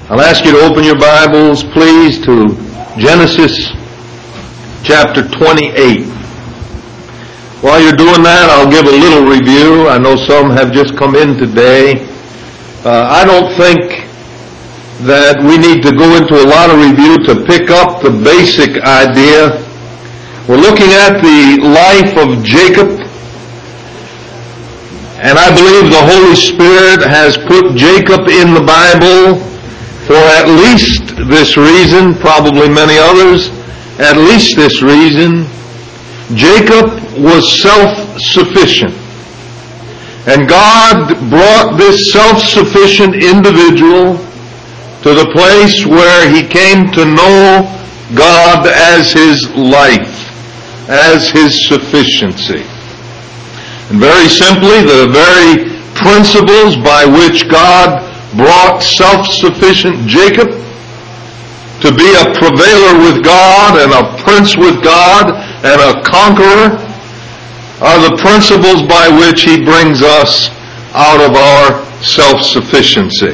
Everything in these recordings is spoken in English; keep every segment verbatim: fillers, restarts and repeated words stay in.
I'll ask you to open your Bibles, please, to Genesis chapter twenty-eight. While you're doing that, I'll give a little review. I know some have just come in today. Uh, I don't think that we need to go into a lot of review to pick up the basic idea. We're looking at the life of Jacob, and I believe the Holy Spirit has put Jacob in the Bible for at least this reason, probably many others, at least this reason. Jacob was self-sufficient. And God brought this self-sufficient individual to the place where he came to know God as his life, as his sufficiency. And very simply, the very principles by which God brought self-sufficient Jacob to be a prevailer with God and a prince with God and a conqueror are the principles by which he brings us out of our self-sufficiency.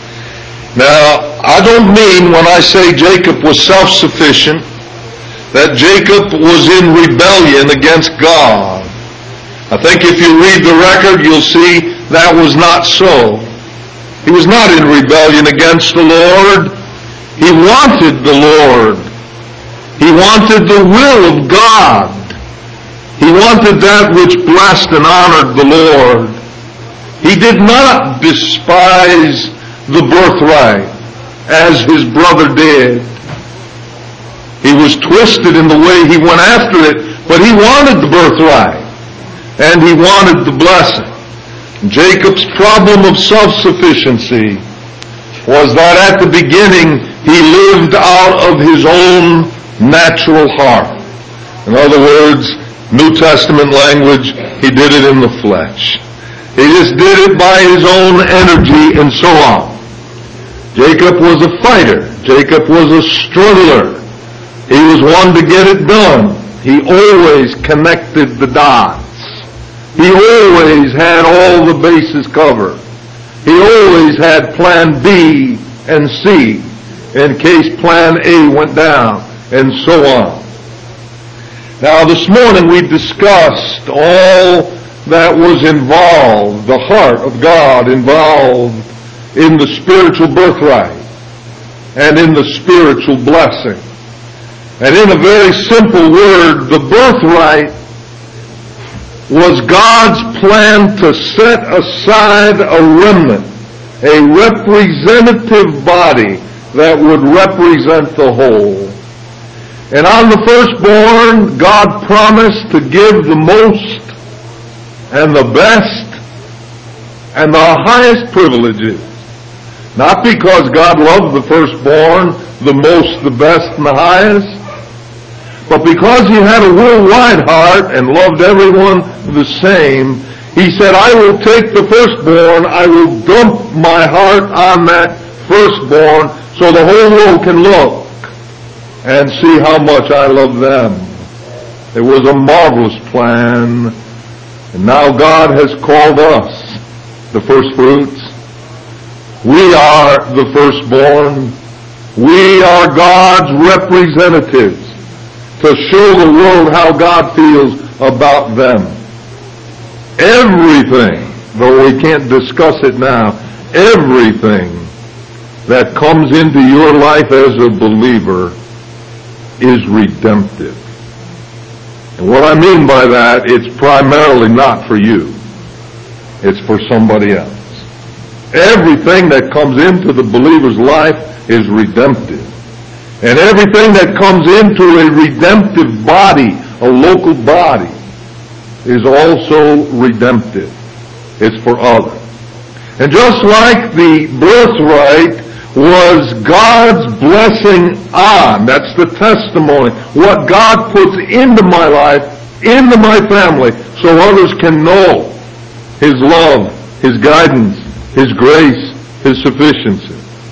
Now, I don't mean when I say Jacob was self-sufficient that Jacob was in rebellion against God. I think if you read the record, you'll see that was not so. He was not in rebellion against the Lord. He wanted the Lord. He wanted the will of God. He wanted that which blessed and honored the Lord. He did not despise the birthright as his brother did. He was twisted in the way he went after it, but he wanted the birthright, and he wanted the blessing. Jacob's problem of self-sufficiency was that at the beginning he lived out of his own natural heart. In other words, New Testament language, he did it in the flesh. He just did it by his own energy and so on. Jacob was a fighter. Jacob was a struggler. He was one to get it done. He always connected the dots. He always had all the bases covered. He always had plan B and C in case plan A went down, and so on. Now this morning we discussed all that was involved, the heart of God involved in the spiritual birthright and in the spiritual blessing. And in a very simple word, the birthright was God's plan to set aside a remnant, a representative body that would represent the whole. And on the firstborn, God promised to give the most and the best and the highest privileges. Not because God loved the firstborn, the most, the best, and the highest, but because he had a worldwide heart and loved everyone the same, he said, I will take the firstborn, I will dump my heart on that firstborn so the whole world can look and see how much I love them. It was a marvelous plan. And now God has called us the first fruits. We are the firstborn. We are God's representatives to show the world how God feels about them. Everything, though we can't discuss it now, everything that comes into your life as a believer is redemptive. And what I mean by that, it's primarily not for you. It's for somebody else. Everything that comes into the believer's life is redemptive. And everything that comes into a redemptive body, a local body, is also redemptive. It's for others. And just like the birthright was God's blessing on, that's the testimony, what God puts into my life, into my family, so others can know His love, His guidance, His grace, His sufficiency.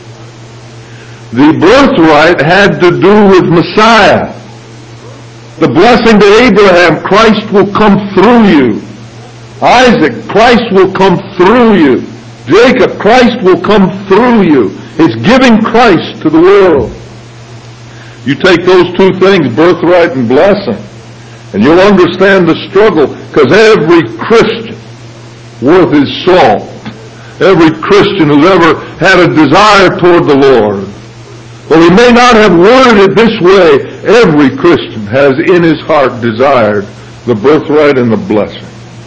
The birthright had to do with Messiah. The blessing to Abraham, Christ will come through you. Isaac, Christ will come through you. Jacob, Christ will come through you. It's giving Christ to the world. You take those two things, birthright and blessing, and you'll understand the struggle, because every Christian worth his salt, every Christian who's ever had a desire toward the Lord, well, he may not have worded it this way, every Christian has in his heart desired the birthright and the blessing.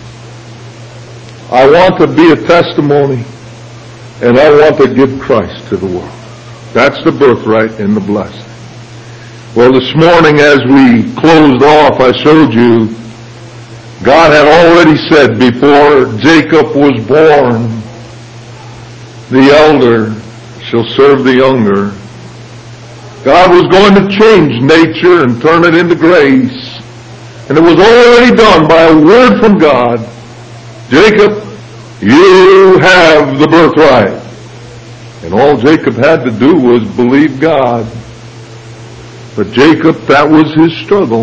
I want to be a testimony, and I want to give Christ to the world. That's the birthright and the blessing. Well, this morning as we closed off, I showed you God had already said before Jacob was born, the elder shall serve the younger. God was going to change nature and turn it into grace. And it was already done by a word from God. Jacob, you have the birthright. And all Jacob had to do was believe God. But Jacob, that was his struggle.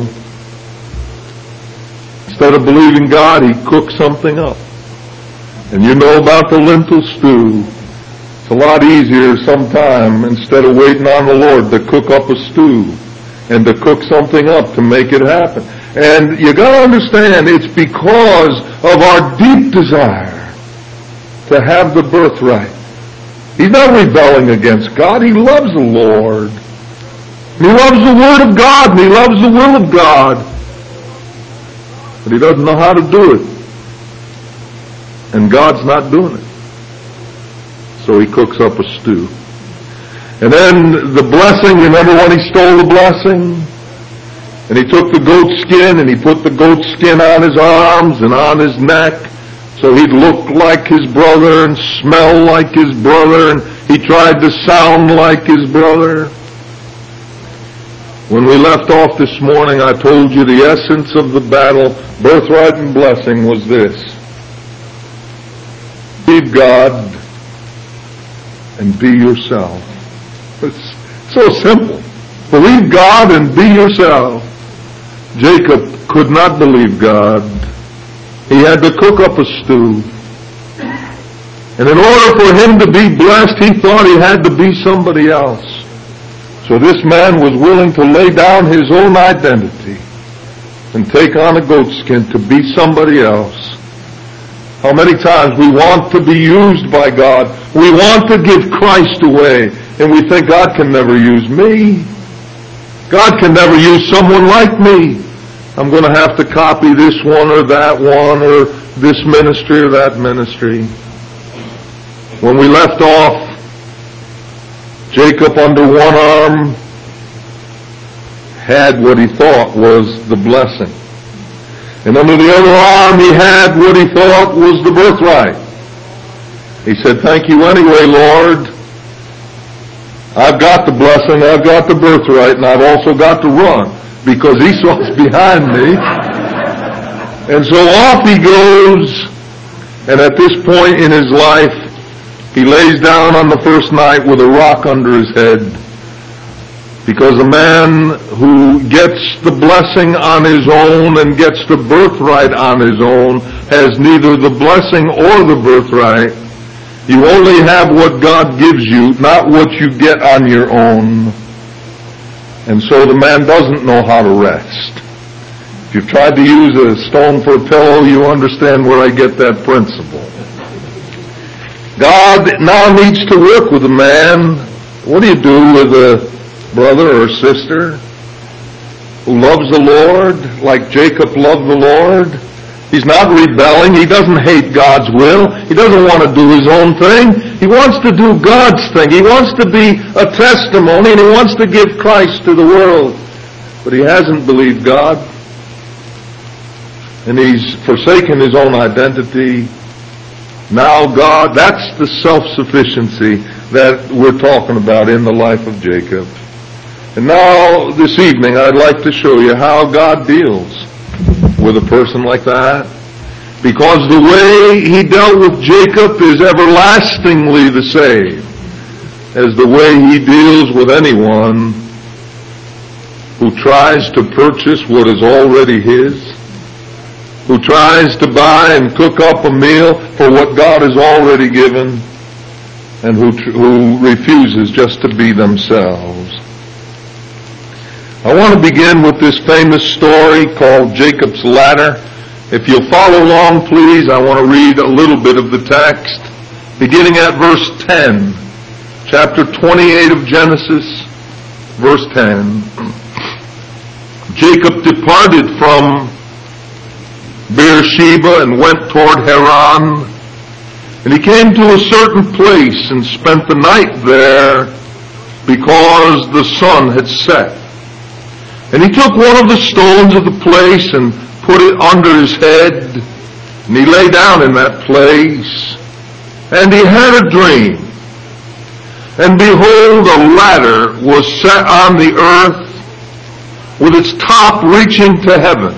Instead of believing God, he cooked something up. And you know about the lentil stew. It's a lot easier sometime, instead of waiting on the Lord, to cook up a stew and to cook something up to make it happen. And you got to understand, it's because of our deep desire to have the birthright. He's not rebelling against God. He loves the Lord. He loves the Word of God, and he loves the will of God. But he doesn't know how to do it. And God's not doing it. So he cooks up a stew. And then the blessing, remember when he stole the blessing? And he took the goat skin and he put the goat skin on his arms and on his neck, so he'd look like his brother and smell like his brother, and he tried to sound like his brother. When we left off this morning, I told you the essence of the battle, birthright and blessing, was this. Believe God and be yourself. It's so simple. Believe God and be yourself. Jacob could not believe God. He had to cook up a stew. And in order for him to be blessed, he thought he had to be somebody else. So this man was willing to lay down his own identity and take on a goat skin to be somebody else. How many times we want to be used by God. We want to give Christ away, and we think God can never use me. God can never use someone like me. I'm going to have to copy this one or that one or this ministry or that ministry. When we left off, Jacob under one arm had what he thought was the blessing. And under the other arm he had what he thought was the birthright. He said, thank you anyway, Lord. I've got the blessing, I've got the birthright, and I've also got to run, because Esau's behind me. And so off he goes, and at this point in his life, he lays down on the first night with a rock under his head, because a man who gets the blessing on his own and gets the birthright on his own has neither the blessing or the birthright. You only have what God gives you, not what you get on your own. And so the man doesn't know how to rest. If you've tried to use a stone for a pillow, you understand where I get that principle. God now needs to work with a man. What do you do with a brother or sister who loves the Lord like Jacob loved the Lord? He's not rebelling. He doesn't hate God's will. He doesn't want to do his own thing. He wants to do God's thing. He wants to be a testimony, and he wants to give Christ to the world. But he hasn't believed God. And he's forsaken his own identity. Now God, that's the self-sufficiency that we're talking about in the life of Jacob. And now, this evening, I'd like to show you how God deals with a person like that. Because the way he dealt with Jacob is everlastingly the same as the way he deals with anyone who tries to purchase what is already his, who tries to buy and cook up a meal for what God has already given. and who, who refuses just to be themselves. I want to begin with this famous story called Jacob's Ladder. If you'll follow along, please, I want to read a little bit of the text, beginning at verse ten, chapter twenty-eight of Genesis, verse ten. Jacob departed from Beersheba and went toward Haran. And he came to a certain place and spent the night there because the sun had set. And he took one of the stones of the place and put it under his head. And he lay down in that place. And he had a dream. And behold, a ladder was set on the earth with its top reaching to heaven.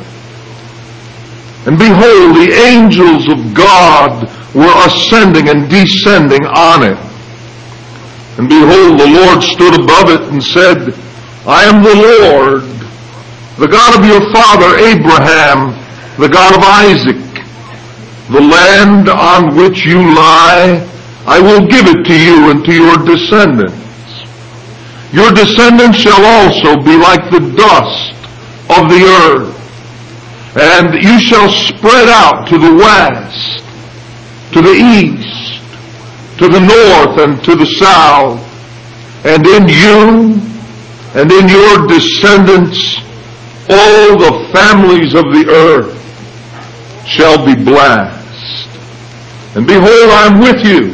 And behold, the angels of God were ascending and descending on it. And behold, the Lord stood above it and said, I am the Lord, the God of your father Abraham, the God of Isaac. The land on which you lie, I will give it to you and to your descendants. Your descendants shall also be like the dust of the earth, and you shall spread out to the west, to the east, to the north, and to the south, and in you and in your descendants all the families of the earth shall be blessed. And behold, I am with you,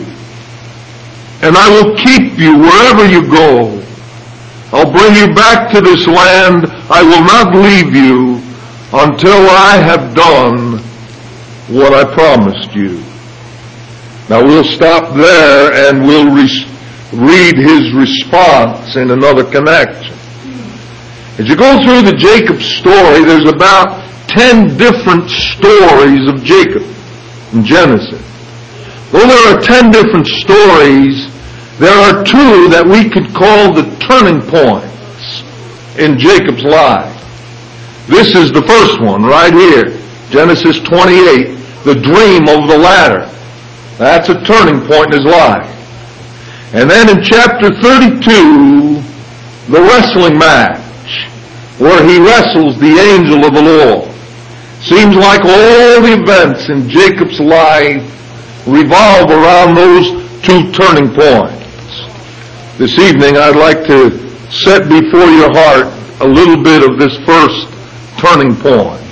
and I will keep you wherever you go. I'll bring you back to this land. I will not leave you until I have done what I promised you. Now we'll stop there and we'll re- read his response in another connection. As you go through the Jacob story, there's about ten different stories of Jacob in Genesis. Though there are ten different stories, there are two that we could call the turning points in Jacob's life. This is the first one right here, Genesis twenty-eight, the dream of the ladder. That's a turning point in his life. And then in chapter thirty-two, the wrestling match, where he wrestles the angel of the Lord. Seems like all the events in Jacob's life revolve around those two turning points. This evening I'd like to set before your heart a little bit of this first turning point.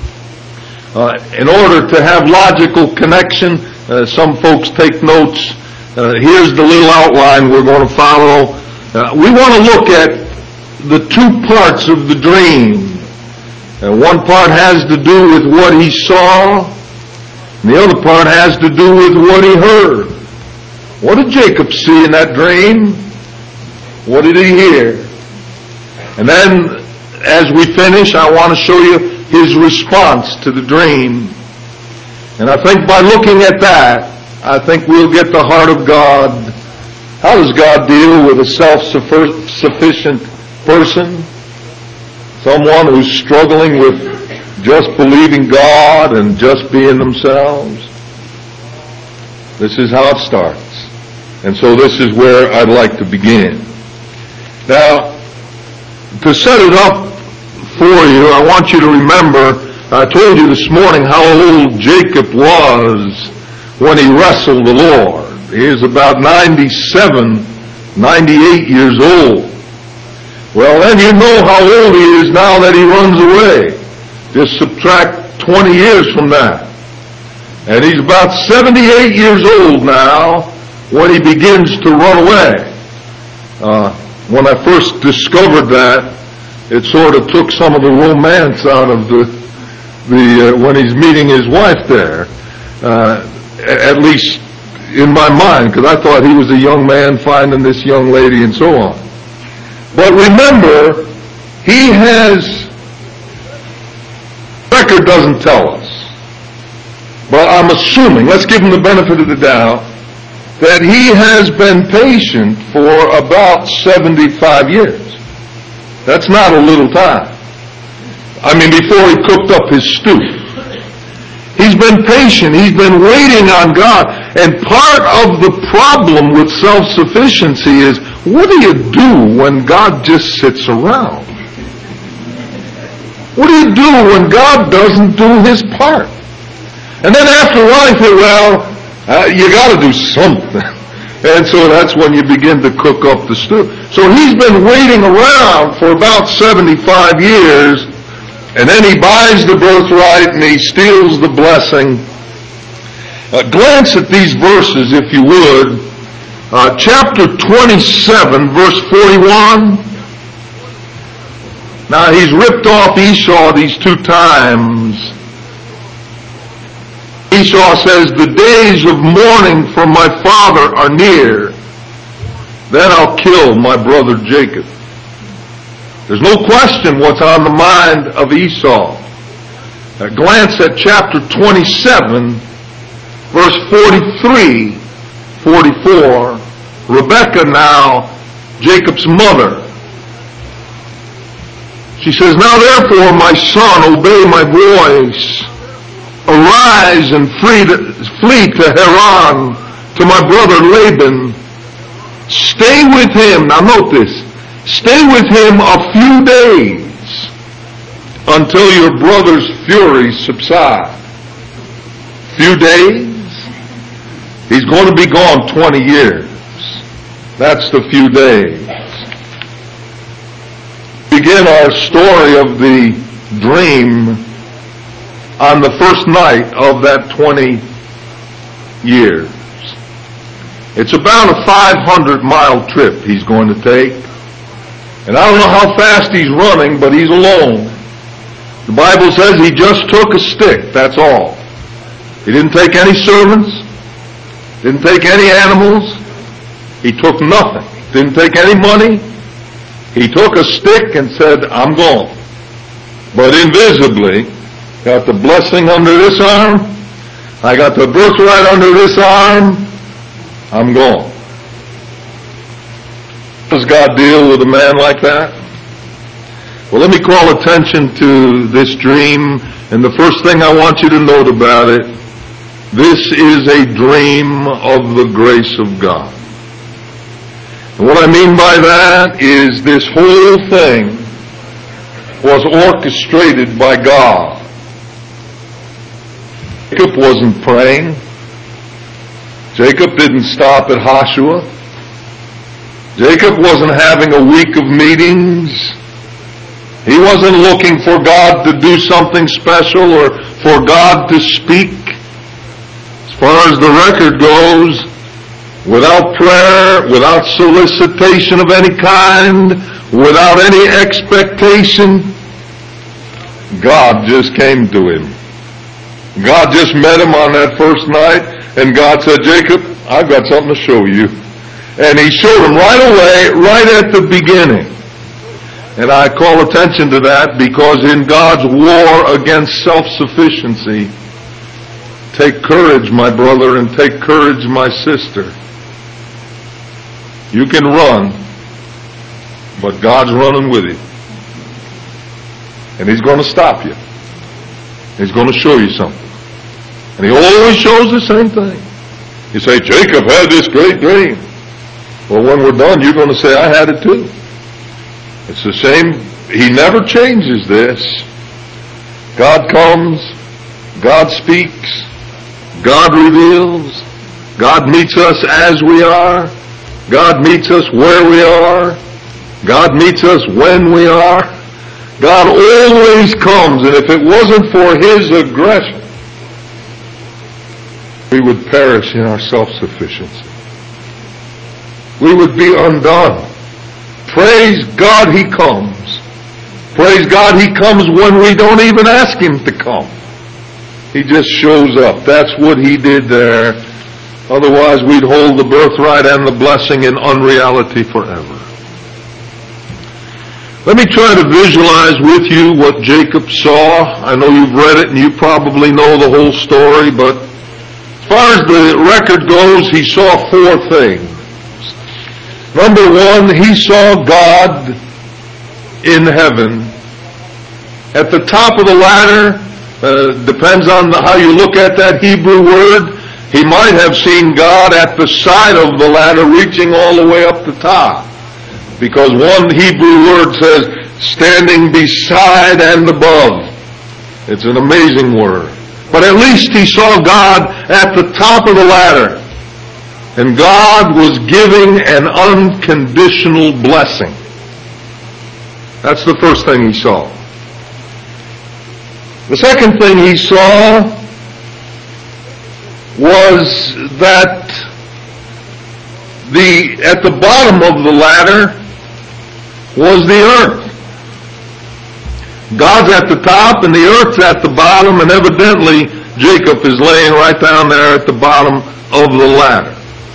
Uh, in order to have logical connection, uh, some folks take notes. Uh, here's the little outline we're going to follow. Uh, we want to look at the two parts of the dream. Uh, one part has to do with what he saw, and the other part has to do with what he heard. What did Jacob see in that dream? What did he hear? And then, as we finish, I want to show you his response to the dream. And I think by looking at that, I think we'll get the heart of God. How does God deal with a self-sufficient person? Someone who's struggling with just believing God and just being themselves? This is how it starts. And so this is where I'd like to begin. Now, to set it up for you, I want you to remember, I told you this morning how old Jacob was when he wrestled the Lord. He was about ninety-seven, ninety-eight years old. Well, then you know how old he is now that he runs away. Just subtract twenty years from that. And he's about seventy-eight years old now when he begins to run away. Uh, when I first discovered that, it sort of took some of the romance out of the, the uh, when he's meeting his wife there, uh, at least in my mind, because I thought he was a young man finding this young lady and so on. But remember, he has, record doesn't tell us, but I'm assuming, let's give him the benefit of the doubt, that he has been patient for about seventy-five years. That's not a little time. I mean, before he cooked up his stew. He's been patient. He's been waiting on God. And part of the problem with self-sufficiency is, what do you do when God just sits around? What do you do when God doesn't do His part? And then after a while you think, well, uh, you got to do something. And so that's when you begin to cook up the stew. So he's been waiting around for about seventy-five years, and then he buys the birthright and he steals the blessing. Uh, glance at these verses, if you would. Uh, chapter twenty-seven, verse forty-one. Now, he's ripped off Esau these two times. Esau says, the days of mourning for my father are near. Then I'll kill my brother Jacob. There's no question what's on the mind of Esau. Uh, glance at chapter twenty-seven, verse forty-three, forty-four. Rebekah now, Jacob's mother. She says, now therefore, my son, obey my voice. Arise and flee to, flee to Haran, to my brother Laban. Stay with him. Now note this. Stay with him a few days until your brother's fury subsides. Few days? He's going to be gone twenty years. That's the few days. Begin our story of the dream on the first night of that twenty years. It's about a five hundred mile trip he's going to take. And I don't know how fast he's running, but he's alone. The Bible says he just took a stick, that's all. He didn't take any servants, didn't take any animals, he took nothing. Didn't take any money. He took a stick and said, I'm going. But invisibly, got the blessing under this arm, I got the birthright under this arm, I'm going. Does God deal with a man like that? Well, let me call attention to this dream, and the first thing I want you to note about it, this is a dream of the grace of God. And what I mean by that is this whole thing was orchestrated by God. Jacob wasn't praying. Jacob didn't stop at Joshua. Jacob wasn't having a week of meetings. He wasn't looking for God to do something special or for God to speak. As far as the record goes, without prayer, without solicitation of any kind, without any expectation, God just came to him. God just met him on that first night, and God said, Jacob, I've got something to show you. And he showed him right away, right at the beginning. And I call attention to that because in God's war against self-sufficiency, take courage, my brother, and take courage, my sister. You can run, but God's running with you. And He's going to stop you. He's going to show you something. And He always shows the same thing. You say, Jacob had this great dream. Well, when we're done, you're going to say, I had it too. It's the same. He never changes this. God comes, God speaks, God reveals, God meets us as we are, God meets us where we are, God meets us when we are. God always comes, and if it wasn't for His aggression, we would perish in our self-sufficiency. We would be undone. Praise God, He comes. Praise God, He comes when we don't even ask Him to come. He just shows up. That's what He did there. Otherwise, we'd hold the birthright and the blessing in unreality forever. Let me try to visualize with you what Jacob saw. I know you've read it and you probably know the whole story, but as far as the record goes, he saw four things. Number one, he saw God in heaven. At the top of the ladder, uh, depends on the, how you look at that Hebrew word, He might have seen God at the side of the ladder reaching all the way up the top. Because one Hebrew word says, standing beside and above. It's an amazing word. But at least he saw God at the top of the ladder. And God was giving an unconditional blessing. That's the first thing he saw. The second thing he saw was that the at the bottom of the ladder was the earth. God's at the top and the earth's at the bottom, and evidently Jacob is laying right down there at the bottom of the ladder.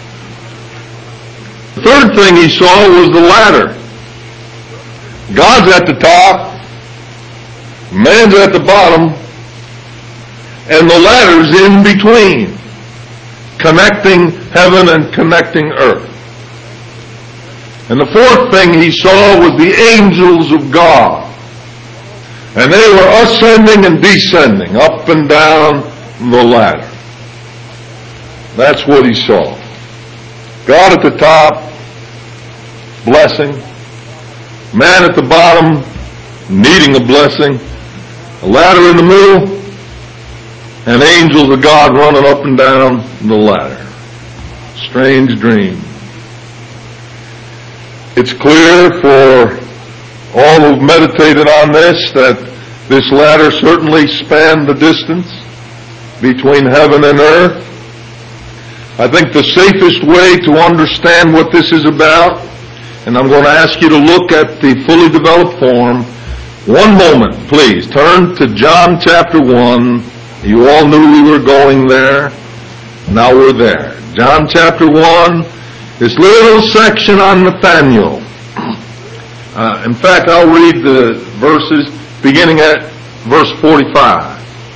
The third thing he saw was the ladder. God's at the top, man's at the bottom, and the ladder's in between, connecting heaven and connecting earth. And the fourth thing he saw was the angels of God. And they were ascending and descending, up and down the ladder. That's what he saw. God at the top, blessing. Man at the bottom, needing a blessing. A ladder in the middle, and angels of God running up and down the ladder. Strange dream. It's clear for all who've meditated on this that this ladder certainly spanned the distance between heaven and earth. I think the safest way to understand what this is about, and I'm going to ask you to look at the fully developed form. One moment, please. Turn to John chapter one. You all knew we were going there. Now we're there. John chapter one, this little section on Nathanael. Uh, in fact, I'll read the verses beginning at verse forty-five.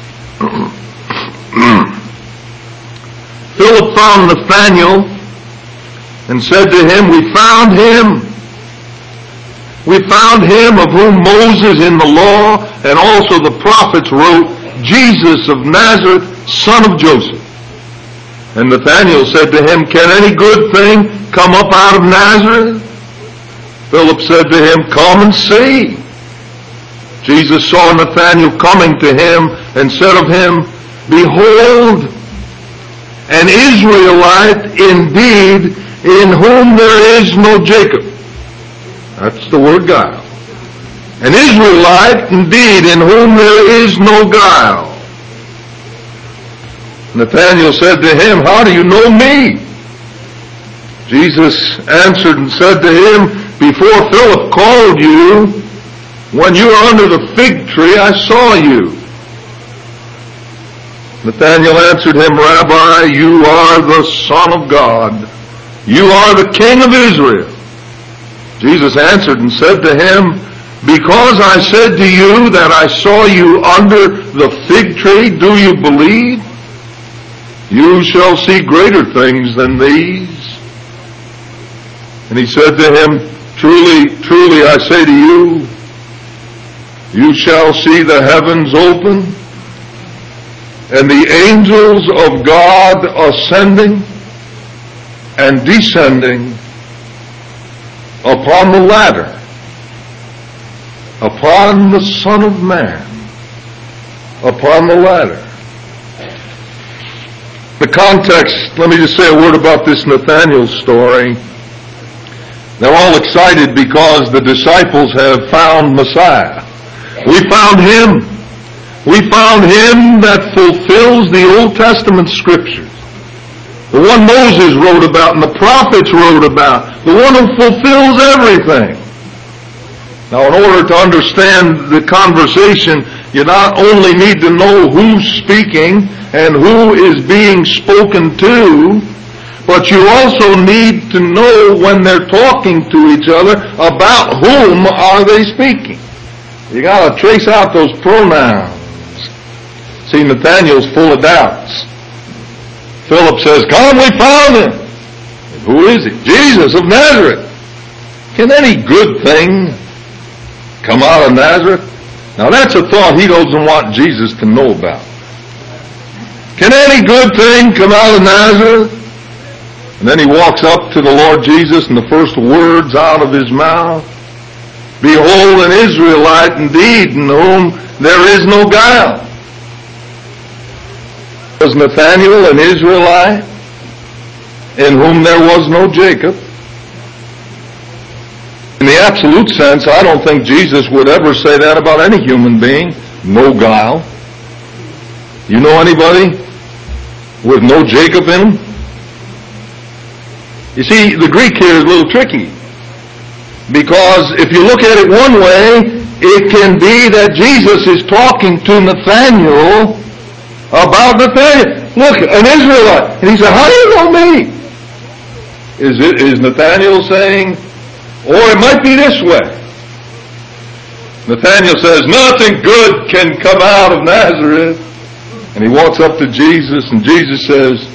Philip found Nathanael and said to him, "We found him. We found him of whom Moses in the law and also the prophets wrote, Jesus of Nazareth, son of Joseph." And Nathanael said to him, "Can any good thing come up out of Nazareth?" Philip said to him, "Come and see." Jesus saw Nathanael coming to him and said of him, "Behold, an Israelite indeed, in whom there is no Jacob." That's the word guile. "An Israelite indeed, in whom there is no guile." Nathanael said to him, "How do you know me?" Jesus answered and said to him, "Before Philip called you, when you were under the fig tree, I saw you." Nathanael answered him, "Rabbi, you are the Son of God. You are the King of Israel." Jesus answered and said to him, "Because I said to you that I saw you under the fig tree, do you believe? You shall see greater things than these." And he said to him, "Truly, truly, I say to you, you shall see the heavens open, and the angels of God ascending and descending upon the ladder, upon the Son of Man, upon the ladder." The context, let me just say a word about this Nathanael story. They're all excited because the disciples have found Messiah. We found him. We found him that fulfills the Old Testament scriptures. The one Moses wrote about and the prophets wrote about. The one who fulfills everything. Now, in order to understand the conversation, you not only need to know who's speaking and who is being spoken to, but you also need to know when they're talking to each other about whom are they speaking. You got to trace out those pronouns. See, Nathanael's full of doubts. Philip says, "Come, we found him." Who is he? Jesus of Nazareth. Can any good thing come out of Nazareth? Now that's a thought he doesn't want Jesus to know about. Can any good thing come out of Nazareth? And then he walks up to the Lord Jesus, and the first words out of his mouth, behold, an Israelite indeed, in whom there is no guile. Was Nathanael an Israelite, in whom there was no Jacob? In the absolute sense, I don't think Jesus would ever say that about any human being. No guile. You know anybody with no Jacob in him? You see, the Greek here is a little tricky. Because if you look at it one way, it can be that Jesus is talking to Nathanael about Nathanael. Look, an Israelite. And he said, how do you know me? Is it, is Nathanael saying, or it might be this way. Nathanael says, nothing good can come out of Nazareth. And he walks up to Jesus, and Jesus says,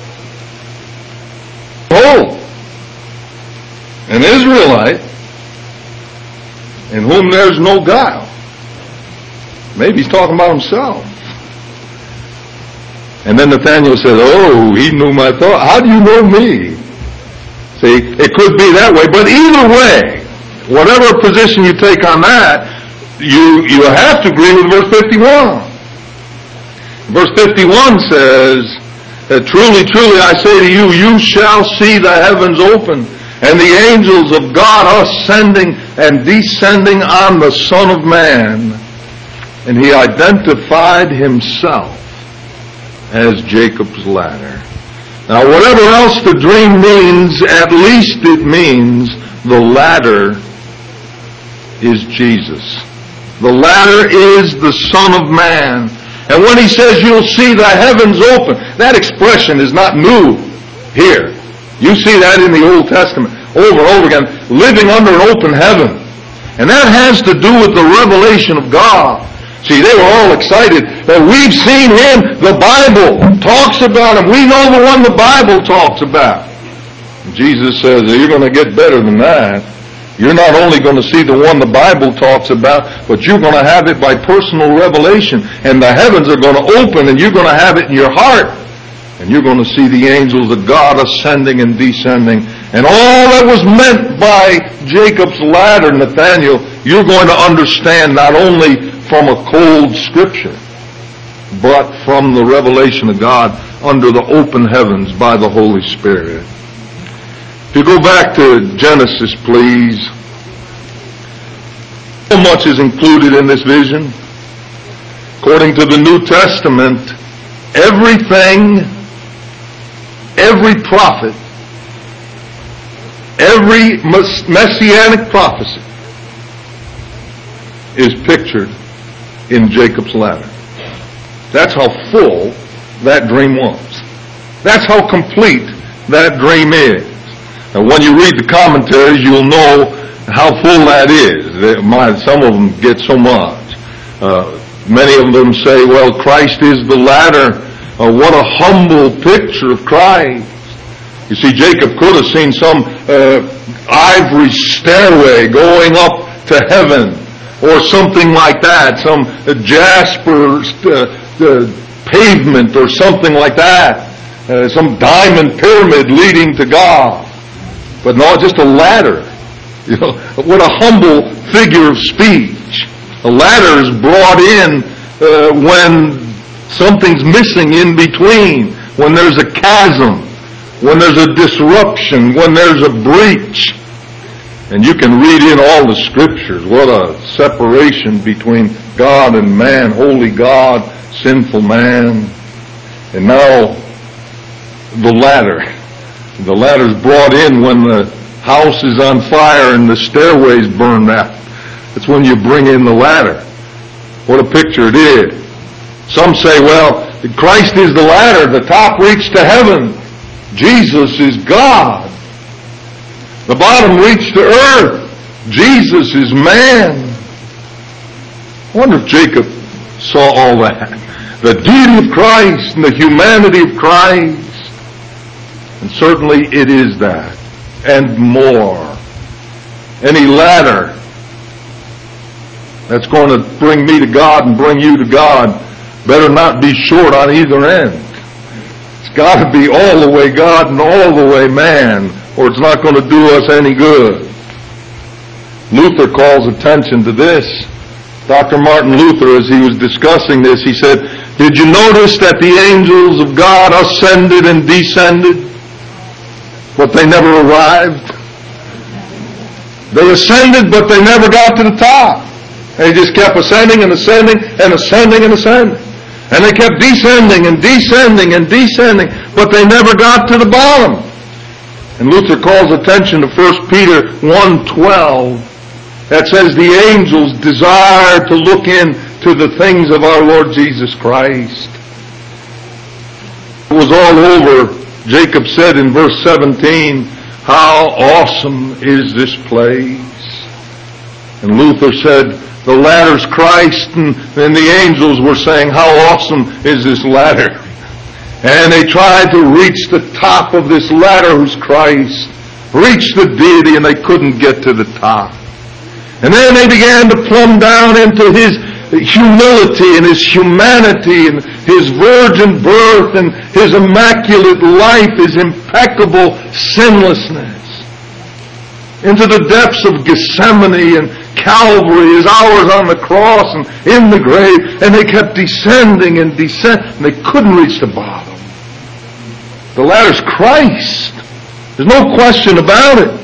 oh, an Israelite in whom there's no guile. Maybe he's talking about himself. And then Nathanael said, oh, he knew my thought. How do you know me? See, it could be that way. But either way, whatever position you take on that, you, you have to agree with verse fifty-one. Verse fifty-one says, truly, truly, I say to you, you shall see the heavens open, and the angels of God ascending and descending on the Son of Man. And he identified himself as Jacob's ladder. Now, whatever else the dream means, at least it means the ladder is Jesus. The ladder is the Son of Man. And when he says you'll see the heavens open, that expression is not new here. You see that in the Old Testament over and over again, living under an open heaven. And that has to do with the revelation of God. See, they were all excited that we've seen him. The Bible talks about him. We know the one the Bible talks about. And Jesus says, you're going to get better than that. You're not only going to see the one the Bible talks about, but you're going to have it by personal revelation. And the heavens are going to open, and you're going to have it in your heart. And you're going to see the angels of God ascending and descending. And all that was meant by Jacob's ladder, Nathanael, you're going to understand not only from a cold scripture, but from the revelation of God under the open heavens by the Holy Spirit. If you go back to Genesis, please. So much is included in this vision. According to the New Testament, everything, every prophet, every messianic prophecy is pictured in Jacob's ladder. That's how full that dream was. That's how complete that dream is. And when you read the commentaries, you'll know how full that is. Some of them get so much. Uh, many of them say, well, Christ is the ladder. Uh, what a humble picture of Christ. You see, Jacob could have seen some uh, ivory stairway going up to heaven, or something like that, some uh, jasper uh, uh, pavement or something like that, uh, some diamond pyramid leading to God. But no, just a ladder. You know, what a humble figure of speech. A ladder is brought in uh, when something's missing in between, when there's a chasm, when there's a disruption, when there's a breach. And you can read in all the scriptures what a separation between God and man, holy God, sinful man. And now the ladder. The ladder's brought in when the house is on fire and the stairway's burned out. It's when you bring in the ladder. What a picture it is. Some say, well, Christ is the ladder, the top reached to heaven. Jesus is God. The bottom reached to earth. Jesus is man. I wonder if Jacob saw all that. The deity of Christ and the humanity of Christ. And certainly it is that. And more. Any ladder that's going to bring me to God and bring you to God better not be short on either end. It's got to be all the way God and all the way man, or it's not going to do us any good. Luther calls attention to this. Doctor Martin Luther, as he was discussing this, he said, did you notice that the angels of God ascended and descended, but they never arrived? They ascended, but they never got to the top. They just kept ascending and ascending and ascending and ascending. And they kept descending and descending and descending, but they never got to the bottom. And Luther calls attention to First Peter one twelve that says the angels desire to look into the things of our Lord Jesus Christ. It was all over. Jacob said in verse seventeen, how awesome is this place. And Luther said, the ladder's Christ, and, and the angels were saying, how awesome is this ladder. And they tried to reach the top of this ladder who's Christ, reach the deity, and they couldn't get to the top. And then they began to plumb down into his humility and his humanity and his virgin birth and his immaculate life, his impeccable sinlessness. Into the depths of Gethsemane and Calvary, his hours on the cross and in the grave, and they kept descending and descending, and they couldn't reach the bottom. The ladder's Christ. There's no question about it.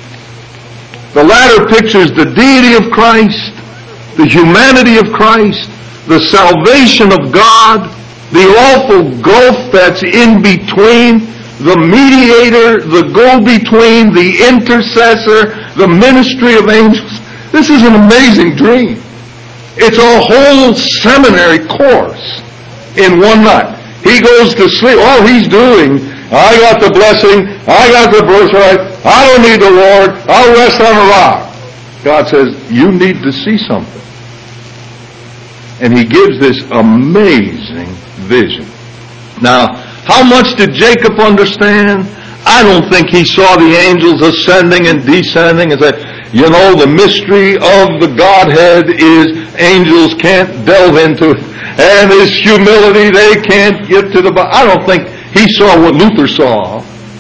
The ladder pictures the deity of Christ, the humanity of Christ, the salvation of God, the awful gulf that's in between, the mediator, the go-between, the intercessor, the ministry of angels. This is an amazing dream. It's a whole seminary course in one night. He goes to sleep. All he's doing, I got the blessing, I got the birthright, I don't need the Lord, I'll rest on a rock. God says, you need to see something. And he gives this amazing vision. Now, how much did Jacob understand? I don't think he saw the angels ascending and descending and said, you know, the mystery of the Godhead is angels can't delve into it. And his humility, they can't get to the bottom. I don't think he saw what Luther saw.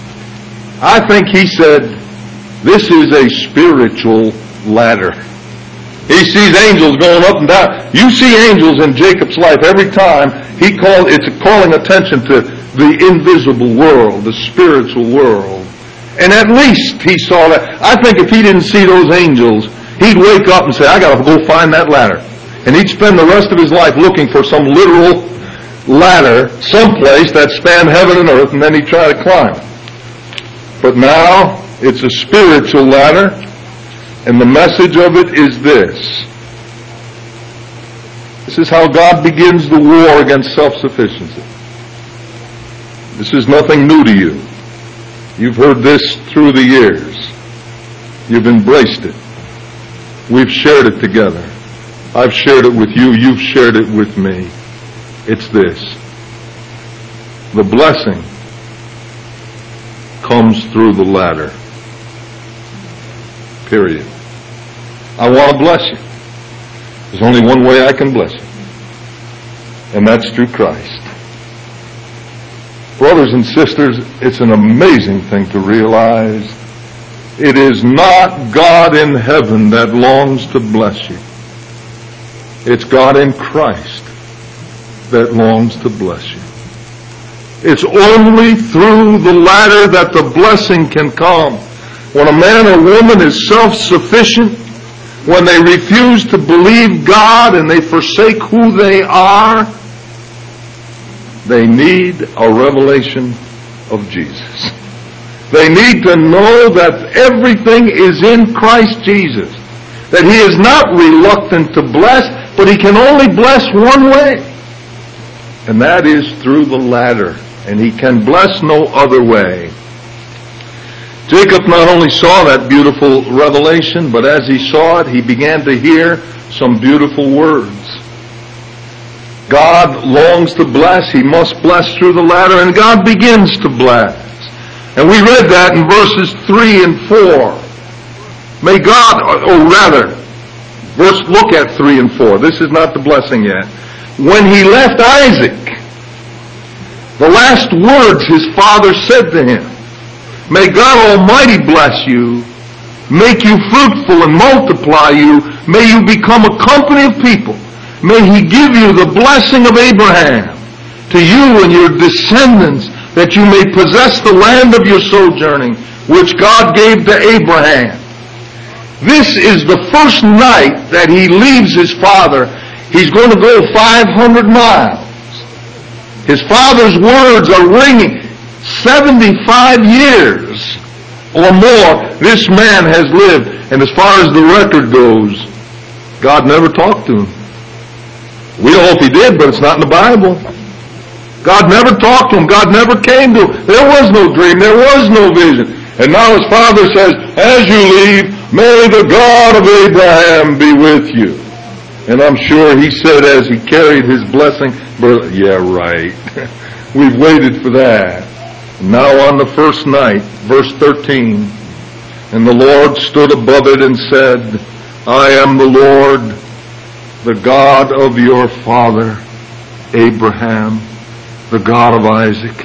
I think he said, this is a spiritual ladder. He sees angels going up and down. You see angels in Jacob's life every time. He called, it's calling attention to the invisible world, the spiritual world. And at least he saw that. I think if he didn't see those angels, he'd wake up and say, I gotta go find that ladder. And he'd spend the rest of his life looking for some literal ladder, someplace that spanned heaven and earth, and then he'd try to climb. But now, it's a spiritual ladder, and the message of it is this. This is how God begins the war against self-sufficiency. This is nothing new to you. You've heard this through the years. You've embraced it. We've shared it together. I've shared it with you. You've shared it with me. It's this. The blessing comes through the ladder. Period. I want to bless you. There's only one way I can bless you. And that's through Christ. Brothers and sisters, it's an amazing thing to realize. It is not God in heaven that longs to bless you. It's God in Christ that longs to bless you. It's only through the ladder that the blessing can come. When a man or woman is self-sufficient, when they refuse to believe God and they forsake who they are, they need a revelation of Jesus. They need to know that everything is in Christ Jesus. That He is not reluctant to bless, but He can only bless one way. And that is through the ladder. And He can bless no other way. Jacob not only saw that beautiful revelation, but as he saw it, he began to hear some beautiful words. God longs to bless. He must bless through the ladder, and God begins to bless. And we read that in verses three and four. May God, or rather, verse, look at three and four. This is not the blessing yet. When he left Isaac, The last words his father said to him, "May God Almighty bless you, make you fruitful and multiply you. May you become a company of people. May He give you the blessing of Abraham to you and your descendants, that you may possess the land of your sojourning, which God gave to Abraham." This is the first night that he leaves his father. He's going to go five hundred miles. His father's words are ringing. seventy-five years or more this man has lived. And as far as the record goes, God never talked to him. We don't know if He did, but it's not in the Bible. God never talked to him. God never came to him. There was no dream. There was no vision. And now his father says, "As you leave, may the God of Abraham be with you." And I'm sure he said as he carried his blessing, "Yeah, right. We've waited for that." Now on the first night, verse thirteen, "And the Lord stood above it and said, I am the Lord, the God of your father Abraham, the God of Isaac."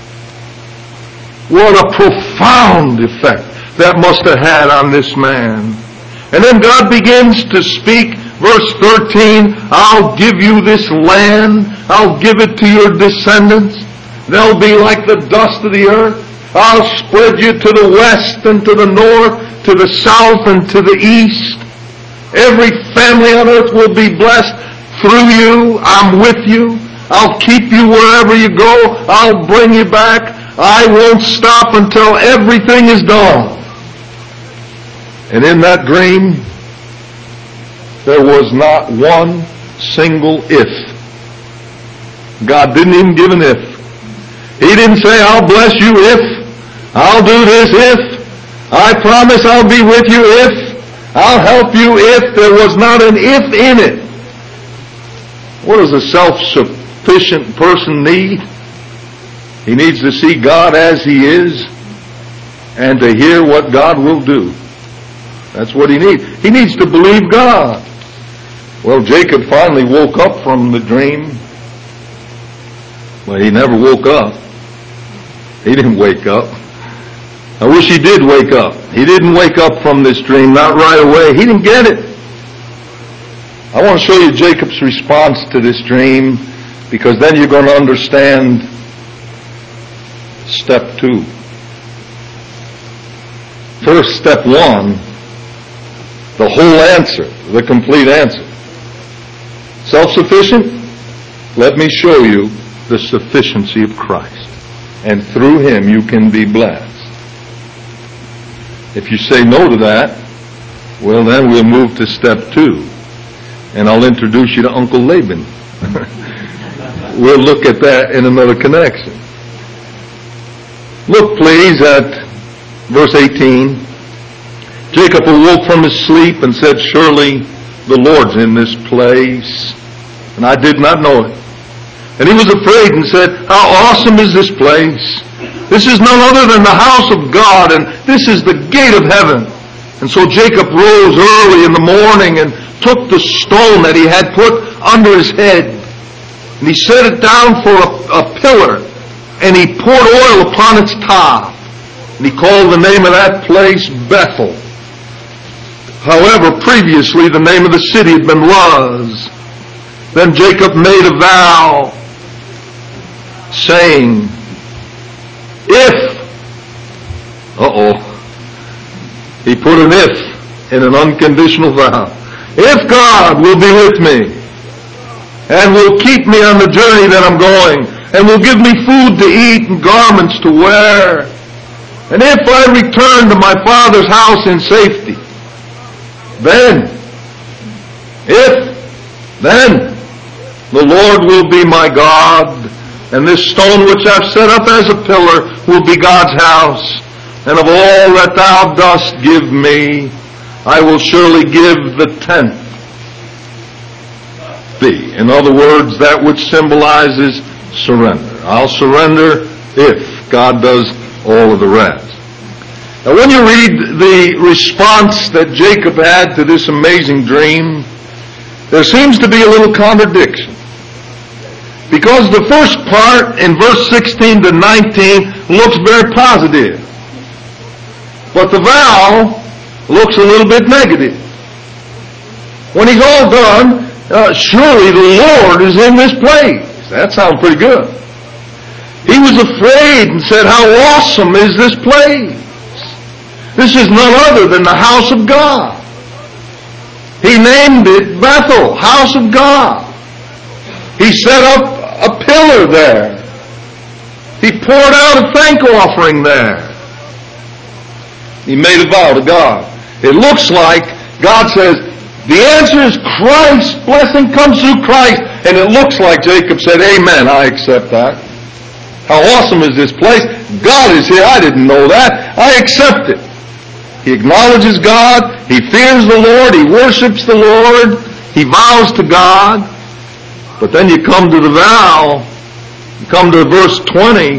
What a profound effect that must have had on this man. And then God begins to speak, verse thirteen, "I'll give you this land. I'll give it to your descendants. They'll be like the dust of the earth. I'll spread you to the west and to the north, to the south and to the east. Every family on earth will be blessed through you. I'm with you. I'll keep you wherever you go. I'll bring you back. I won't stop until everything is done." And in that dream, there was not one single if. God didn't even give an if. He didn't say, "I'll bless you if, I'll do this if, I promise I'll be with you if, I'll help you if." There was not an if in it. What does a self-sufficient person need? He needs to see God as He is and to hear what God will do. That's what he needs. He needs to believe God. Well, Jacob finally woke up from the dream. Well, he never woke up. He didn't wake up. I wish he did wake up. He didn't wake up from this dream, not right away. He didn't get it. I want to show you Jacob's response to this dream, because then you're going to understand step two. First, step one, the whole answer, the complete answer. Self-sufficient? Let me show you the sufficiency of Christ. And through Him you can be blessed. If you say no to that, well then we'll move to step two. And I'll introduce you to Uncle Laban. We'll look at that in another connection. Look please at verse eighteen. Jacob awoke from his sleep and said, "Surely the Lord's in this place, and I did not know it." And he was afraid and said, "How awesome is this place! This is none other than the house of God, and this is the gate of heaven." And so Jacob rose early in the morning and took the stone that he had put under his head, and he set it down for a, a pillar, and he poured oil upon its top, and he called the name of that place Bethel. However, previously the name of the city had been Luz. Then Jacob made a vow, saying, if, uh-oh, he put an if in an unconditional vow. If God will be with me, and will keep me on the journey that I'm going, and will give me food to eat and garments to wear, and if I return to my father's house in safety, then, if, then, the Lord will be my God, and this stone which I've set up as a pillar will be God's house, and of all that thou dost give me, I will surely give the tenth thee. In other words, that which symbolizes surrender. I'll surrender if God does all of the rest. Now when you read the response that Jacob had to this amazing dream, there seems to be a little contradiction. Because the first part in verse sixteen to nineteen looks very positive. But the vow looks a little bit negative. When he's all done, uh, surely the Lord is in this place. That sounds pretty good. He was afraid and said, how awesome is this place? This is none other than the house of God. He named it Bethel, house of God. He set up a pillar there. He poured out a thank offering there. He made a vow to God. It looks like God says, the answer is Christ. Blessing comes through Christ. And it looks like Jacob said, amen, I accept that. How awesome is this place? God is here. I didn't know that. I accept it. He acknowledges God. He fears the Lord. He worships the Lord. He vows to God. But then you come to the vow. You come to verse twenty.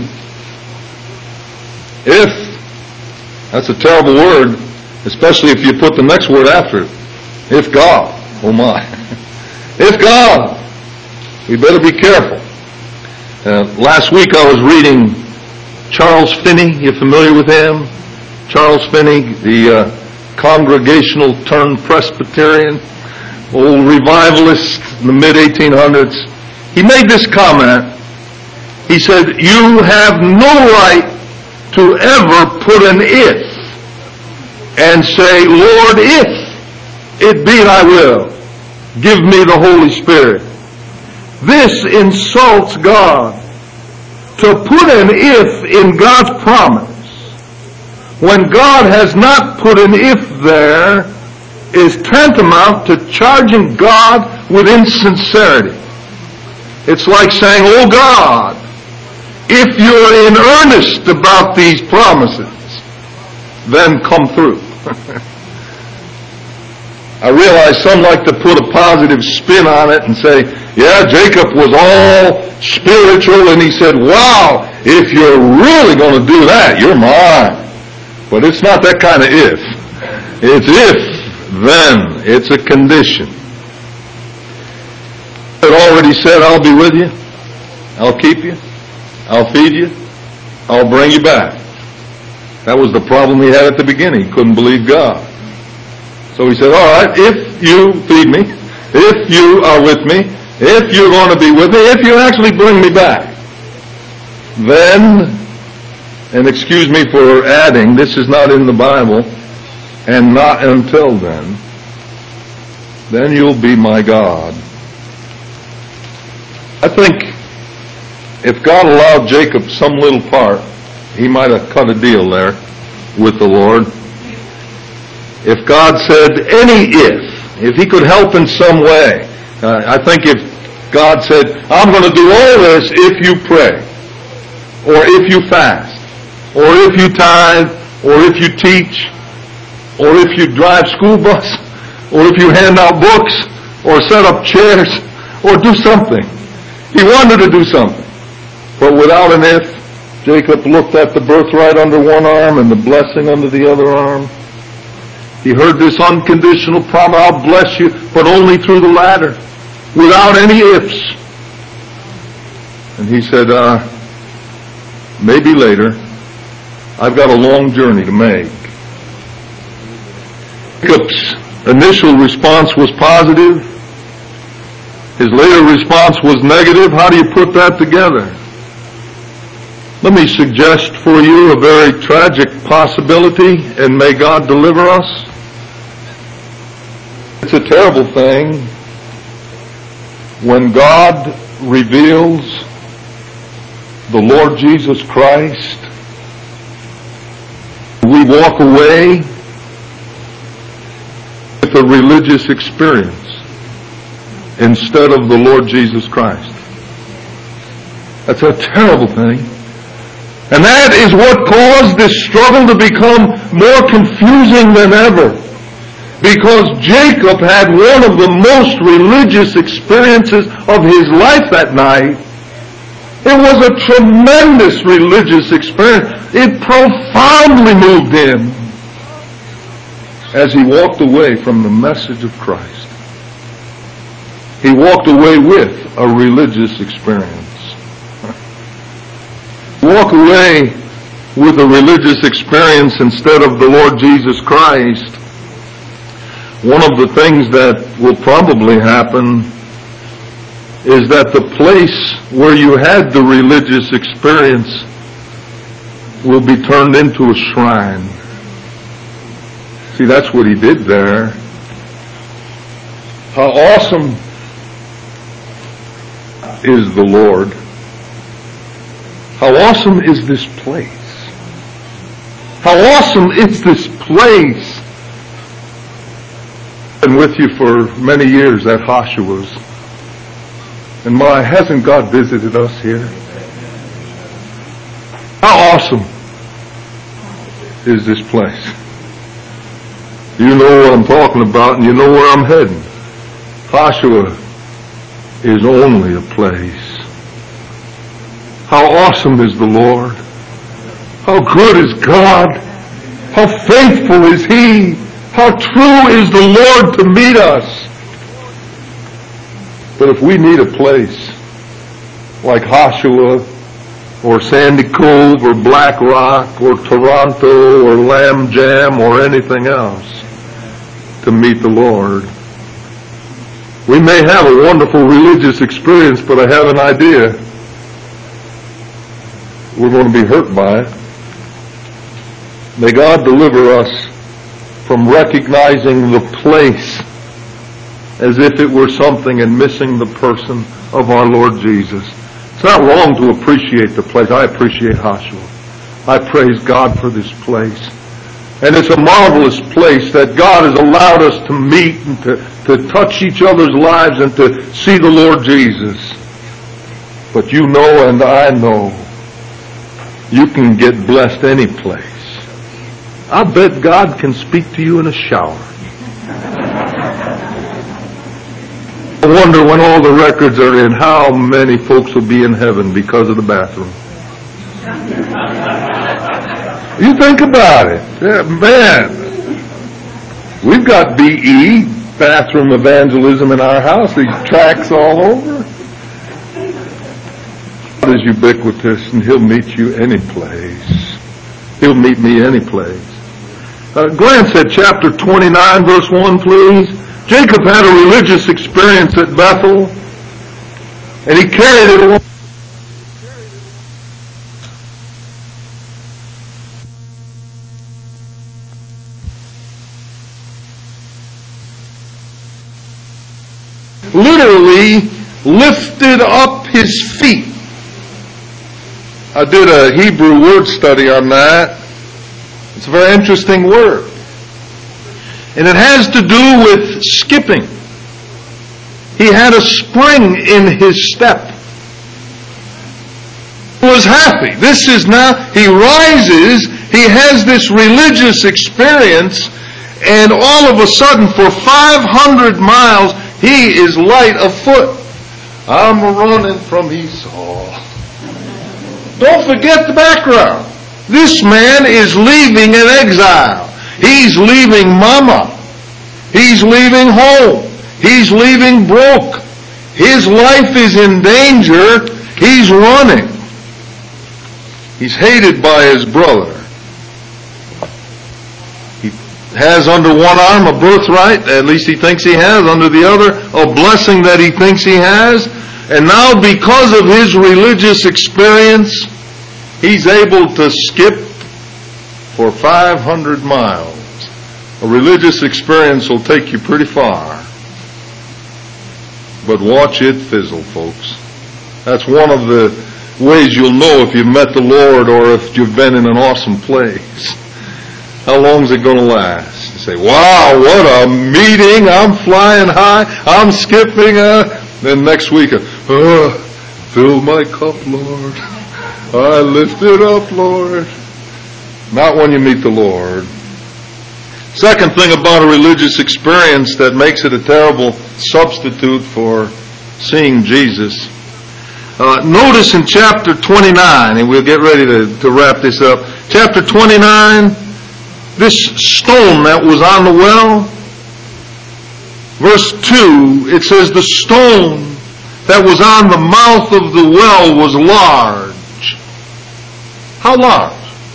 If. That's a terrible word, especially if you put the next word after it. If God. Oh my. If God. We better be careful. Uh, last week I was reading Charles Finney. You familiar with him? Charles Finney, the uh, Congregational turned Presbyterian, old revivalist in the mid eighteen hundreds. He made this comment. He said, you have no right to ever put an if and say, Lord, if it be thy will, give me the Holy Spirit. This insults God. To put an if in God's promise when God has not put an if there is tantamount to charging God with insincerity. It's like saying, oh God, if you're in earnest about these promises, then come through. I realize some like to put a positive spin on it and say, yeah, Jacob was all spiritual and he said, wow, if you're really going to do that, you're mine. But it's not that kind of if. It's if, then. It's a condition. It already said, I'll be with you. I'll keep you. I'll feed you. I'll bring you back. That was the problem he had at the beginning. He couldn't believe God. So he said, all right, if you feed me, if you are with me, if you're going to be with me, if you actually bring me back, then, and excuse me for adding, this is not in the Bible, and not until then, then you'll be my God. I think if God allowed Jacob some little part, he might have cut a deal there with the Lord. If God said any if, if he could help in some way, uh, I think if God said, I'm going to do all this if you pray, or if you fast, or if you tithe, or if you teach, or if you drive school bus, or if you hand out books, or set up chairs, or do something. He wanted to do something. But without an if, Jacob looked at the birthright under one arm and the blessing under the other arm. He heard this unconditional promise, I'll bless you, but only through the ladder, without any ifs. And he said, uh, maybe later, I've got a long journey to make. Jacob's initial response was positive. His later response was negative. How do you put that together? Let me suggest for you a very tragic possibility, and may God deliver us. It's a terrible thing when God reveals the Lord Jesus Christ. We walk away with a religious experience instead of the Lord Jesus Christ. That's a terrible thing. And that is what caused this struggle to become more confusing than ever. Because Jacob had one of the most religious experiences of his life that night. It was a tremendous religious experience. It profoundly moved him as he walked away from the message of Christ. He walked away with a religious experience. Walk away with a religious experience instead of the Lord Jesus Christ. One of the things that will probably happen is that the place where you had the religious experience will be turned into a shrine. See, that's what he did there. How awesome is the Lord. How awesome is this place. How awesome is this place. I've been with you for many years at Hoshua's. And my, hasn't God visited us here? How awesome is this place? You know what I'm talking about and you know where I'm heading. Hoshua is only a place. How awesome is the Lord? How good is God? How faithful is He? How true is the Lord to meet us? But if we need a place like Hoshua or Sandy Cove or Black Rock or Toronto or Lamb Jam or anything else to meet the Lord, we may have a wonderful religious experience, but I have an idea. We're going to be hurt by it. May God deliver us from recognizing the place as if it were something and missing the person of our Lord Jesus. It's not wrong to appreciate the place. I appreciate Hoshua. I praise God for this place. And it's a marvelous place that God has allowed us to meet and to, to touch each other's lives and to see the Lord Jesus. But you know and I know you can get blessed any place. I bet God can speak to you in a shower. I wonder when all the records are in, how many folks will be in heaven because of the bathroom. You think about it. Yeah, man, we've got B E, bathroom evangelism, in our house. These tracks all over. God is ubiquitous, and He'll meet you any place. He'll meet me any place. Uh, glance at chapter twenty-nine, verse one, please. Jacob had a religious experience at Bethel, and he carried it along. Literally lifted up his feet. I did a Hebrew word study on that. It's a very interesting word. And it has to do with skipping. He had a spring in his step. He was happy. This is now, he rises, he has this religious experience, and all of a sudden for five hundred miles, he is light of foot. I'm running from Esau. Don't forget the background. This man is leaving in exile. He's leaving mama. He's leaving home. He's leaving broke. His life is in danger. He's running. He's hated by his brother. He has under one arm a birthright, at least he thinks he has, under the other a blessing that he thinks he has. And now because of his religious experience, he's able to skip for five hundred miles. A religious experience will take you pretty far. But watch it fizzle, folks. That's one of the ways you'll know if you've met the Lord or if you've been in an awesome place. How long is it going to last? You say, wow, what a meeting. I'm flying high. I'm skipping. Uh, then next week, uh, fill my cup, Lord. I lift it up, Lord. Not when you meet the Lord. Second thing about a religious experience that makes it a terrible substitute for seeing Jesus. Uh, notice in chapter twenty-nine, and we'll get ready to, to wrap this up. Chapter twenty-nine, this stone that was on the well, verse two, it says, the stone that was on the mouth of the well was large. How large?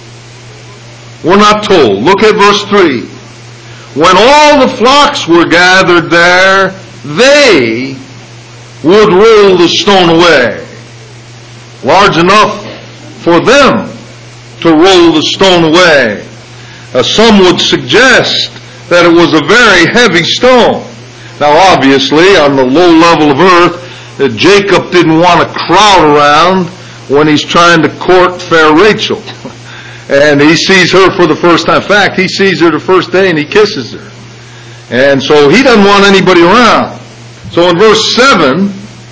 We're not told. Look at verse three. When all the flocks were gathered there, they would roll the stone away. Large enough for them to roll the stone away. Uh, some would suggest that it was a very heavy stone. Now obviously, on the low level of earth, uh, Jacob didn't want to crowd around when he's trying to court fair Rachel. And he sees her for the first time. In fact, he sees her the first day and he kisses her. And so he doesn't want anybody around. So in verse seven,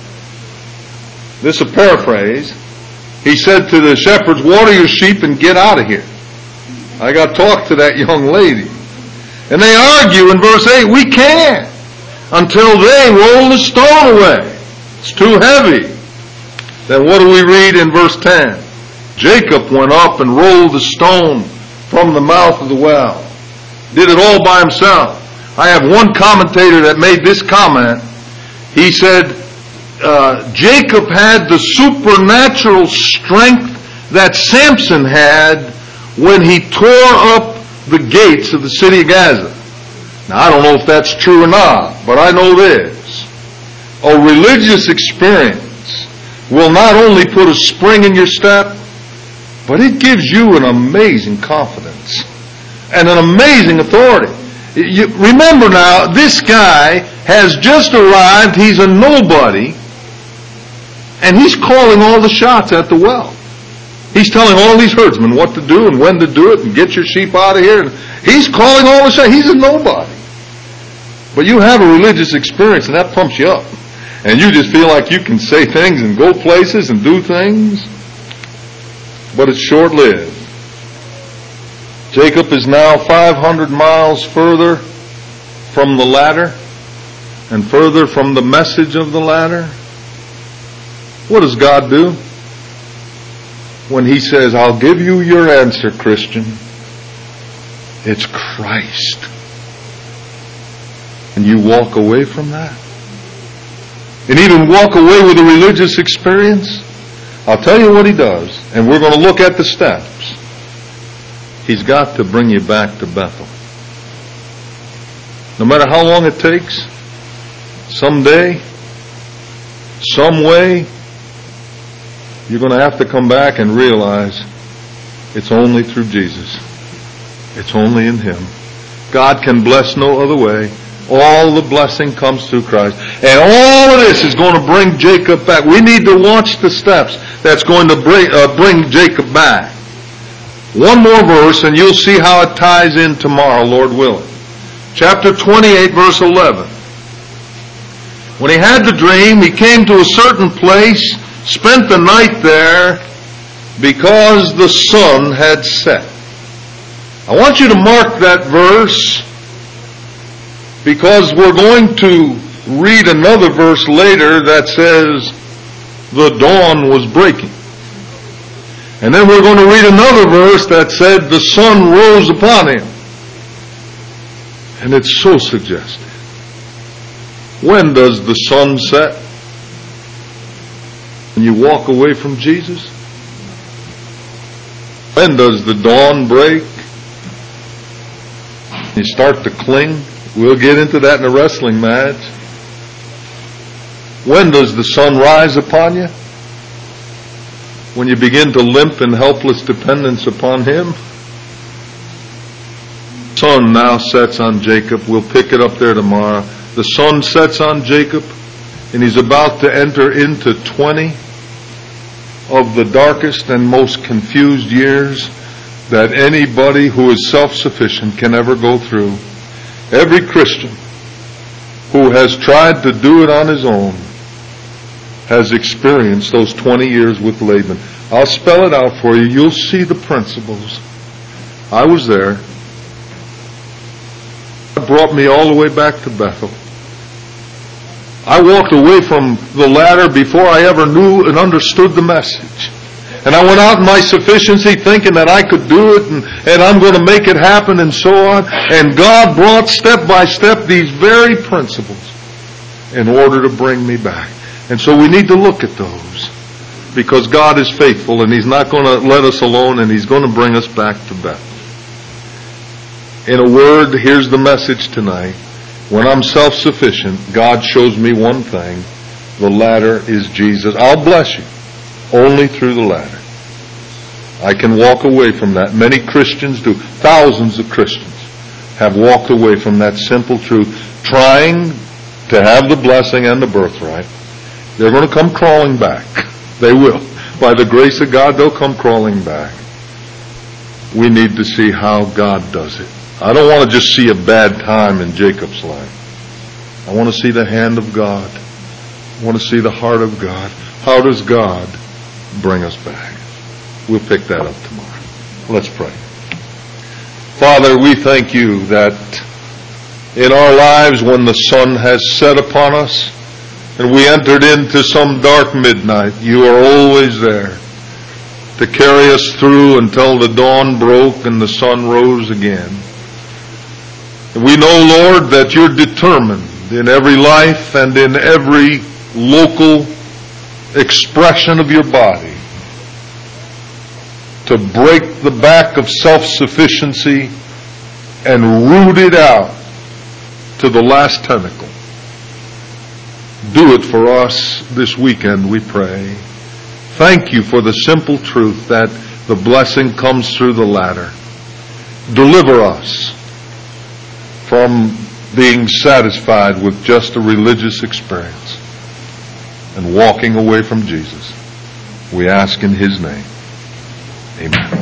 this is a paraphrase, he said to the shepherds, water your sheep and get out of here. I got to talk to that young lady. And they argue in verse eight, we can't until they roll the stone away. It's too heavy. Then what do we read in verse ten? Jacob went up and rolled the stone from the mouth of the well. Did it all by himself. I have one commentator that made this comment. He said, uh, Jacob had the supernatural strength that Samson had when he tore up the gates of the city of Gaza. Now I don't know if that's true or not, but I know this. A religious experience will not only put a spring in your step, but it gives you an amazing confidence and an amazing authority. You, remember now, this guy has just arrived, he's a nobody, and he's calling all the shots at the well. He's telling all these herdsmen what to do and when to do it and get your sheep out of here. He's calling all the shots. He's a nobody. But you have a religious experience and that pumps you up. And you just feel like you can say things and go places and do things. But it's short-lived. Jacob is now five hundred miles further from the ladder and further from the message of the ladder. What does God do? When He says, I'll give you your answer, Christian. It's Christ. And you walk away from that. And even walk away with a religious experience. I'll tell you what He does. And we're going to look at the steps. He's got to bring you back to Bethel. No matter how long it takes, someday, some way, you're going to have to come back and realize it's only through Jesus. It's only in Him. God can bless no other way. All the blessing comes through Christ. And all of this is going to bring Jacob back. We need to watch the steps that's going to bring, uh, bring Jacob back. One more verse and you'll see how it ties in tomorrow, Lord willing. Chapter twenty-eight, verse eleven. When he had the dream, he came to a certain place, spent the night there because the sun had set. I want you to mark that verse because we're going to read another verse later that says the dawn was breaking. And then we're going to read another verse that said the sun rose upon him. And it's so suggestive. When does the sun set? When you walk away from Jesus? When does the dawn break? You start to cling. We'll get into that in a wrestling match. When does the sun rise upon you? When you begin to limp in helpless dependence upon Him. The sun now sets on Jacob. We'll pick it up there tomorrow. The sun sets on Jacob, and he's about to enter into twenty of the darkest and most confused years that anybody who is self-sufficient can ever go through. Every Christian who has tried to do it on his own has experienced those twenty years with Laban. I'll spell it out for you. You'll see the principles. I was there. It brought me all the way back to Bethel. I walked away from the ladder before I ever knew and understood the message. And I went out in my sufficiency thinking that I could do it and, and I'm going to make it happen and so on. And God brought step by step these very principles in order to bring me back. And so we need to look at those, because God is faithful and He's not going to let us alone, and He's going to bring us back to Bethel. In a word, here's the message tonight. When I'm self-sufficient, God shows me one thing. The ladder is Jesus. I'll bless you only through the ladder. I can walk away from that. Many Christians do. Thousands of Christians have walked away from that simple truth, trying to have the blessing and the birthright. They're going to come crawling back. They will. By the grace of God, they'll come crawling back. We need to see how God does it. I don't want to just see a bad time in Jacob's life. I want to see the hand of God. I want to see the heart of God. How does God bring us back? We'll pick that up tomorrow. Let's pray. Father, we thank you that in our lives, when the sun has set upon us and we entered into some dark midnight, you are always there to carry us through until the dawn broke and the sun rose again. And we know, Lord, that you're determined in every life and in every local expression of your body to break the back of self-sufficiency and root it out to the last tentacle. Do it for us this weekend, we pray. Thank you for the simple truth that the blessing comes through the ladder. Deliver us from being satisfied with just a religious experience and walking away from Jesus. We ask in His name. Amen.